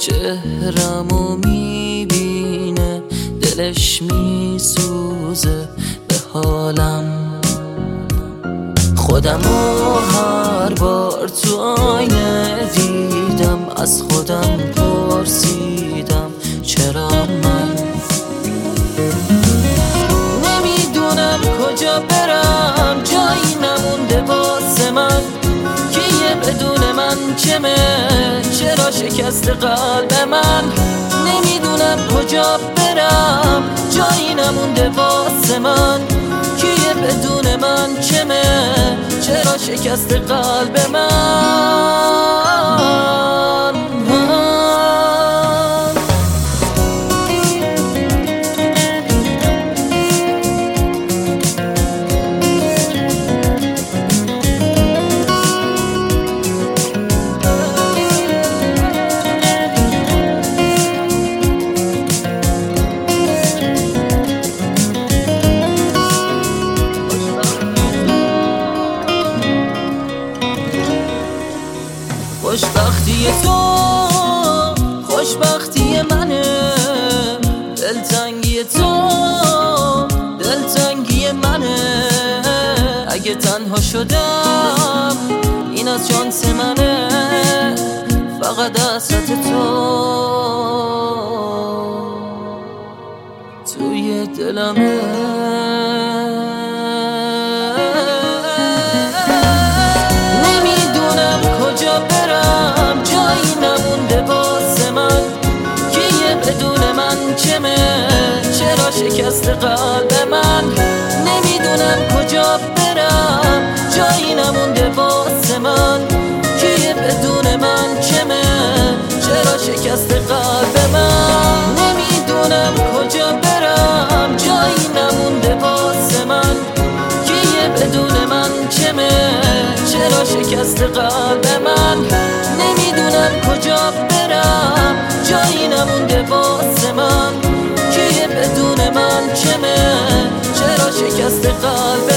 چهرمو میبینه، دلش میسوزه به حالم. خودمو هر بار تو آینه دیدم، از خودم پرسیدم چرا من نمیدونم کجا برم، جایی نمونده واسه من که یه بدون من چمه، چرا شکست قلب من. نمیدونم کجا برم، جایی نمونده واسه من که یه بدون من چمه، چرا شکست قلب من. خوشبختی تو خوشبختی منه، دلتنگی تو دلتنگی منه. اگه تنها شدم این از شانس منه، فقط حسرت توی دلمه. چرا شکست قلب من. نمیدونم کجا برم، جایی نمونده واسه من که یه بدون من چمه، چرا شکست قلب من. نمیدونم کجا برم، جایی نمونده واسه من که یه بدون من چمه، چرا شکست قلب من. نمیدونم کجا برم، جایی نمونده واسه من که یه بدون من چمه، چرا شکست قلب